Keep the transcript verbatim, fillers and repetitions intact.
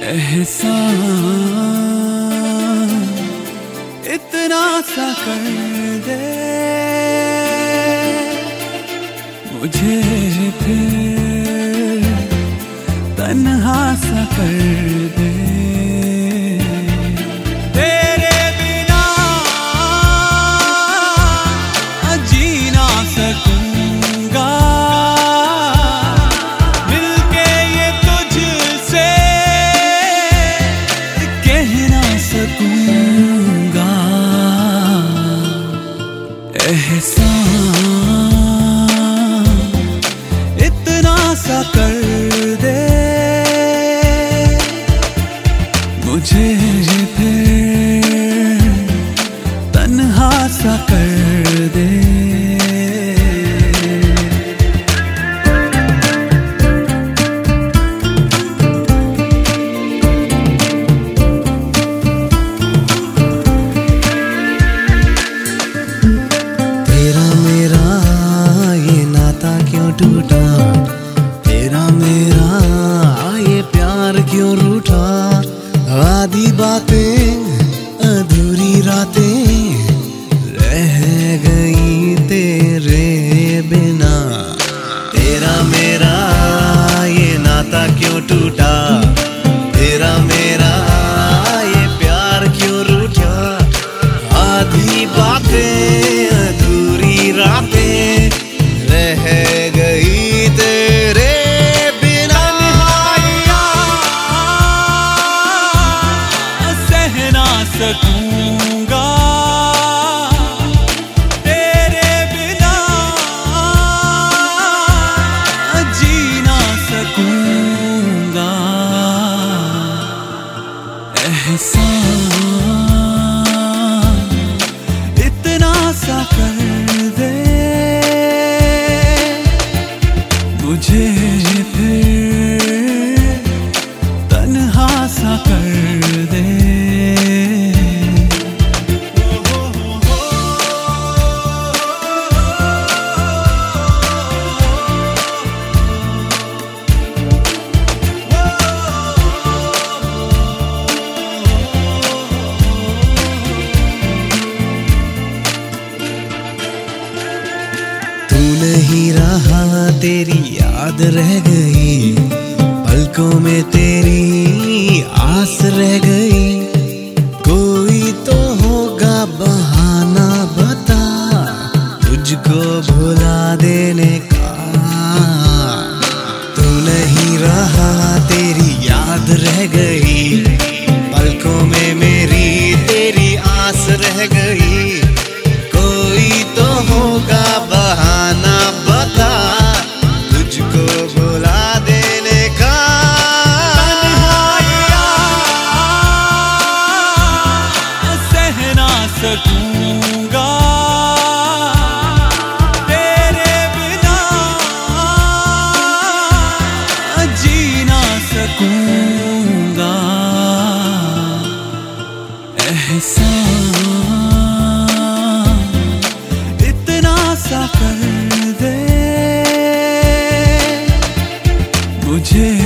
एहसान इतना सा कर दे मुझे, फिर तन्हा सा कर दे। तेरे बिना जी ना सकूंगा, मिलके ये तुझसे कह ना सकूंगा। एहसान इतना सा कर दे मुझे, फिर तन्हा सा कर दे। तेरा मेरा ये नाता क्यों टूटा, तेरा मेरा ये प्यार क्यों रूठा। आधी बातें अधूरी रातें रह गई तेरे बिना। तेरा मेरा ये नाता क्यों टूटा, तेरा मेरा ये प्यार क्यों रूठा। आधी बातें अधूरी रातें रह गई तेरे बिना। सह ना सकूंगा तेरे बिना, जी ना सकूंगा। एहसान इतना सा कर दे मुझे, फिर तन्हा सा कर दे। तू नहीं रहा तेरी याद रह गई, पलकों में तेरी आस रह गई। कोई तो होगा बहाना बता तुझको भुला देने का। तू नहीं रहा तेरी याद रह गई, पलकों में मेरी तेरी आस रह गई। कोई तो होगा बहाना बता तुझको भुला देने का। सह ना सकूंगा तेरे बिना, जी ना सकूंगा। एहसान इतना सा कर दे मुझे,